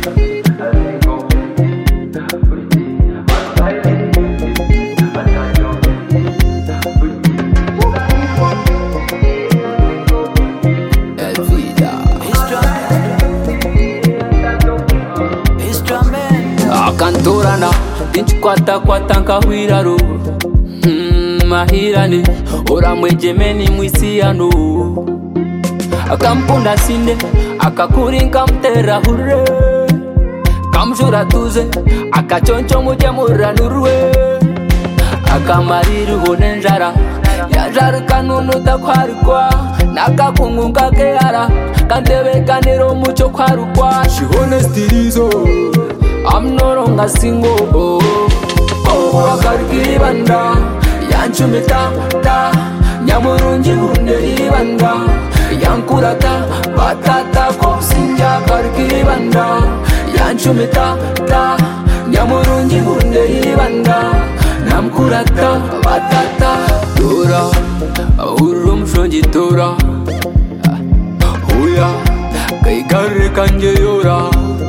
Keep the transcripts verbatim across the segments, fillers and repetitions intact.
Akantorana tinchikwata kwata nkahwiraro mm, mahirane oramwejemeni mwisiyano akampunda sinde akakuri nkamtera hure kamjura tuze akachoncho muje muranurwe akamariri hone njara yanjara kanunu takwarikwa nakakungu nkakeyara kandebe kanero mucho kwarukwa she honestirizo I'm no longer single. Oh, oh, akarikiri banda yanchumita ta nyamurungi hunde banda yankurata batata kopsinja akarikiri banda yanchumita ta nyamurungi hunde banda namkurata batata tora urum shonji tora huya kaikare kanje yora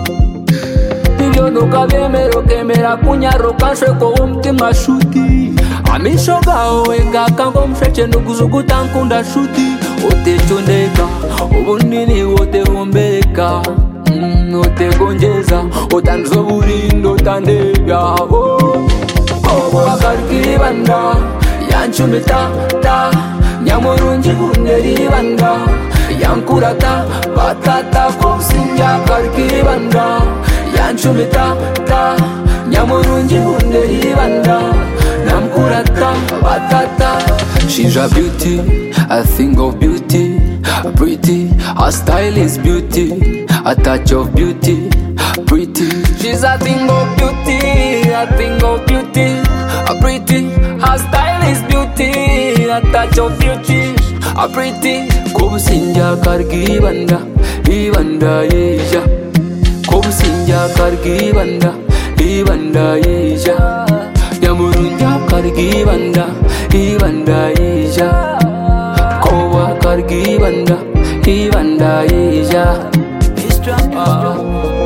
Nuka bemero kemera kunyaro kansheko umtima shuti amishoga wenga kango msheche nukuzuguta nkunda shuti ote chondeka ubunini ote humbeka mm, ote gonjeza otanzo burindo tandega oh oh akarikiri banda yanchumita ta nyamurungi huneri banda yankurata batata kopsinja akarikiri banda yanchumita ta nyamurungi hunde banda namkurata batata. She's a beauty, a thing of beauty, a pretty, her style is beauty, a touch of beauty, pretty. She's a thing of beauty, a thing of beauty, a pretty, her style is beauty, a touch of beauty, a pretty. Kubusinja kargi banda, ibanda yeja. Kubusinja kargi banda, ibanda yeja. Nyamurunja kargi banda, ibanda yeja. Kowa kargi banda, ibanda yeja.